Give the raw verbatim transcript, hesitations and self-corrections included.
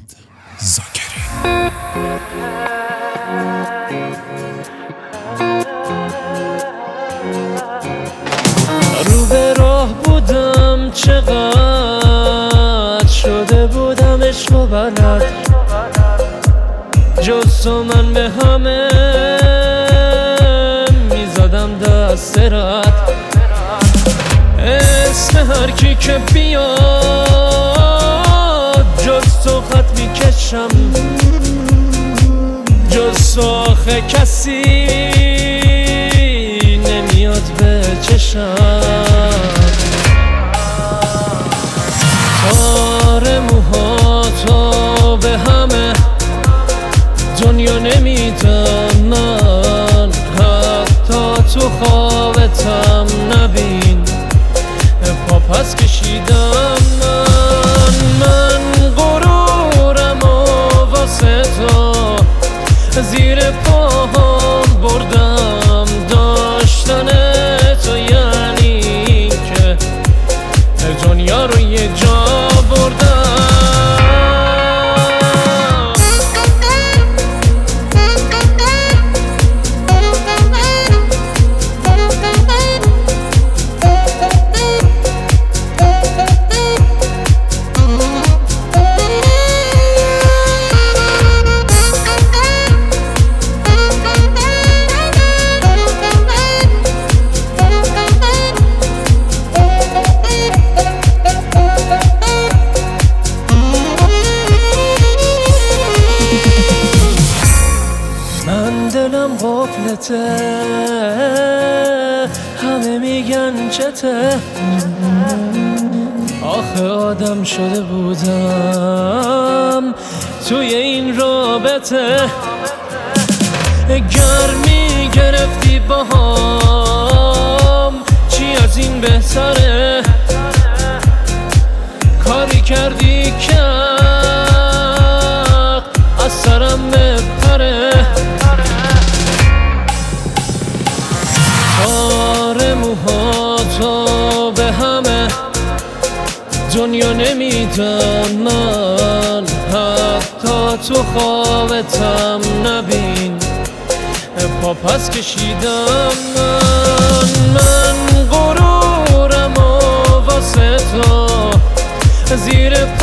وحید زاکری. رو به راه بودم چقدر شده بودم عشق و بلد، جز تو من به همه میزدم دست رد. اسم هر کی که بیاد جز تو خط میکشم، جز تو آخه کسی نمیاد به چشم. تار موهاتو به همه دنیا نمیدم من، حتی تو خوابتم نبین پا پس کشیدم من. من غرورم و واسه تو زیر پاهم بردم، داشتن تو یعنی که دنیا رو یه جا بردم. دلم غفلته، همه میگن چته، آخه آدم شده بودم توی این رابطه. گرمی گرفتی باهام چی از این بهتره، کاری کردی که از سرم بپره. تار موهاتو به همه دنیا نمیدم من، حتی تو خوابتم نبین پا پس کشیدم من. من غرورم و واسه تو زیر